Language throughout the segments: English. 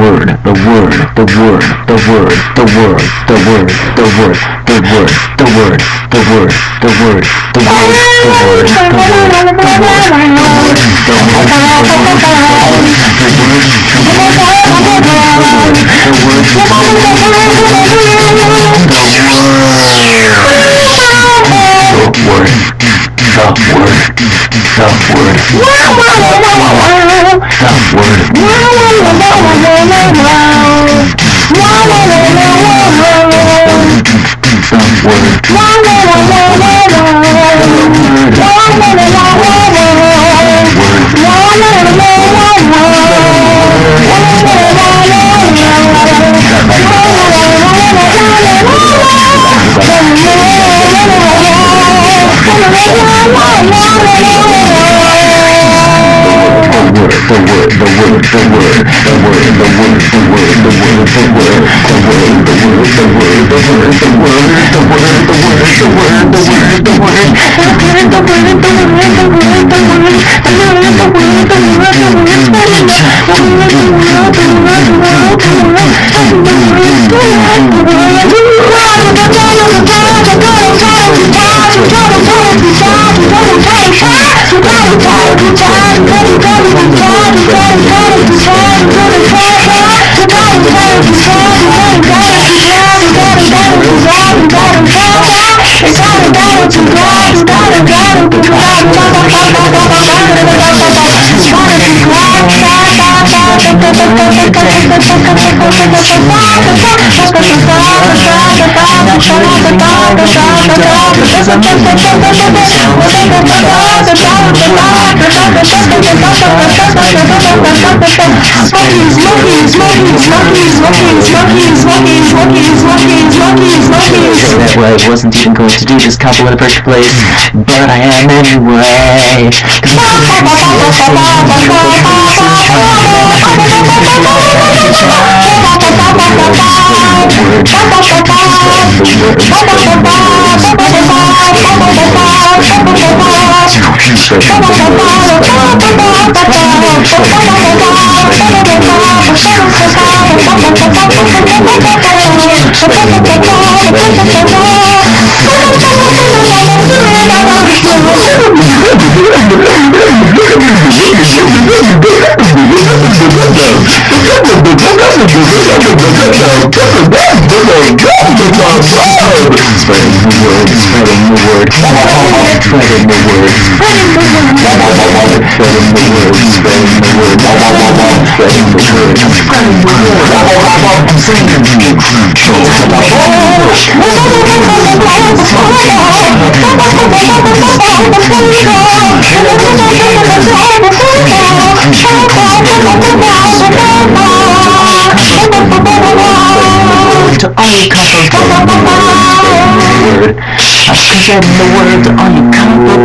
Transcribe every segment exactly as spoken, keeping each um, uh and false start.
word, the word, the word, the word, the word, the word, the word, the word, the word, the word, the word, the word, the word, the word, the I wasn't even going to do this couple in the first place, but I am anyway. Spreading the word, spreading the word, spreading the word, spreading the word, spreading the word, spreading the word, spreading the word, spreading the word, I'm saying to all you couples, spreading the word. I'm spreading the word to all you couple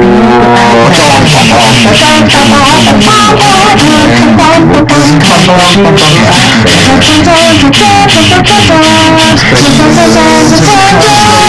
people.